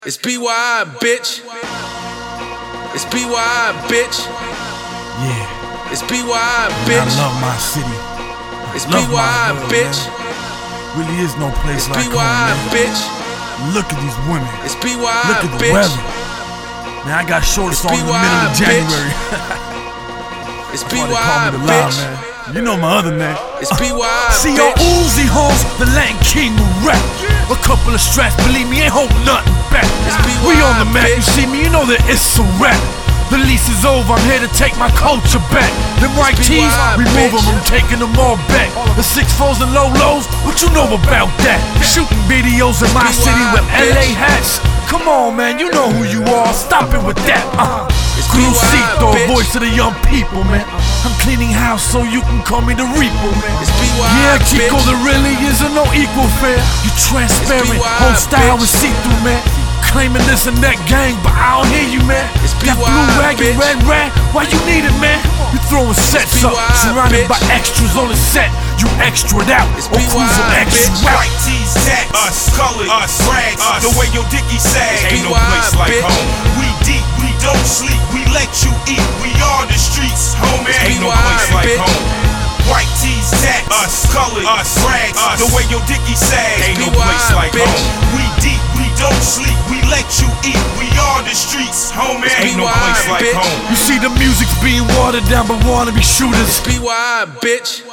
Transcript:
It's BY, bitch. It's BY, bitch. Yeah. It's BY, bitch. I love my city. It's BY, bitch. Man. Really is no place like home, BY, man. bitch. Look at these women. It's BY, Look at the bitch. weather. Man, I got shorts on in the middle of January. It's That's why they call me BY, the Loud bitch. Man. You know my other name. It's BY, See bitch. your Uzi hoes, the Latin King of rap. A couple of straps, believe me, ain't holding nothing back. We on the map, you see me, you know that it's a rap. The lease is over, I'm here to take my culture back. Them white tees, remove them, I'm taking them all back. The 6'4s and low lows, what you know about that? Shooting videos in my city with LA hats. Come on, man, you know who you are, stop it with that. Crucito, voice of the young people, man. I'm cleaning house so you can call me the Reaper, man. Yeah, Chico, there really isn't no equal fair. You transparent, whole style is see-through, man. Claiming this and that gang, but I don't hear you, man. That blue rag and red rag, why you need it, man? You throwing sets up, surrounded by extras on the set. You extra'd out, or cruising extra out. White tees, tats, us, colored, us, rags, the way your dicky sag. Ain't no place like home. We deep, we don't sleep, we let you eat. We are the streets, homie. Ain't no place like home. White tees, tats, us, colored, us, rags, the way your dicky sag. Ain't no place like home. We deep, we don't sleep, we let you eat. We are the streets, homie. Ain't no place like home. You see the music's being watered down by wannabe shooters. It's BY, bitch.